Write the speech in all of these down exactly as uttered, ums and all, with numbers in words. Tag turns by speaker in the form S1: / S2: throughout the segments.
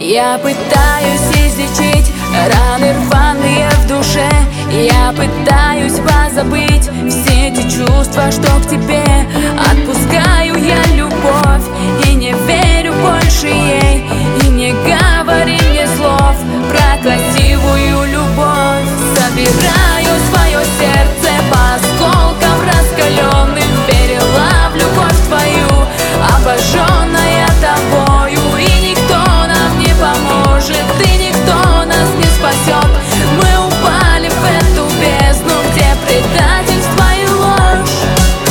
S1: Я пытаюсь излечить раны рваные в душе. Я пытаюсь позабыть все эти чувства, что к тебе. Отпускаю я любовь и не верю больше ей. И не говори мне слов про красивую любовь. Собираю свое сердце по осколкам раскаленным, верила в любовь твою, обожженная тобою. И никто нам не поможет, и никто нас не спасет. Мы упали в эту бездну, где предательство и ложь.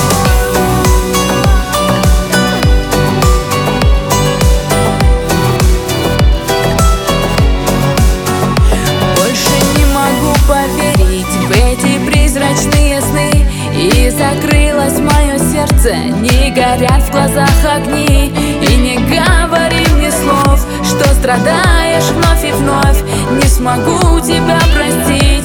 S1: Больше не могу поверить в эти призрачные сны. И закрылось мое сердце, не горят в глазах огни. И не говори мне слов, что страдаешь вновь и вновь. Не смогу тебя простить.